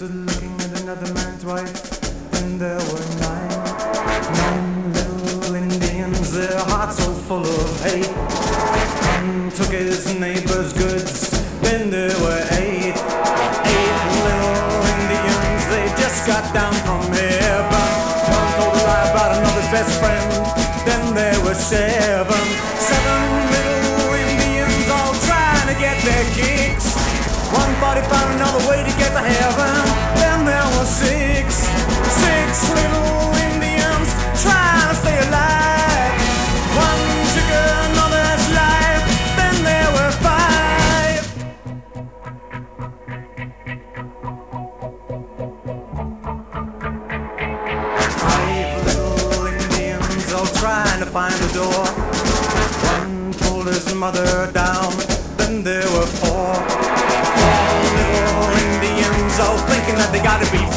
stood looking at another man's wife. Then there were nine little Indians, their hearts so full of hate. One took his neighbor's goods, then there were eight little Indians, they just got down from heaven. One told a lie about another's best friend, then there were seven little Indians all trying to get their kicks. 145 another way to get to heaven, then there were six little Indians trying to stay alive. One took another's life, then there were five. Five little Indians all trying to find a door. One pulled his mother down, then there were four little Indians all thinking that they gotta be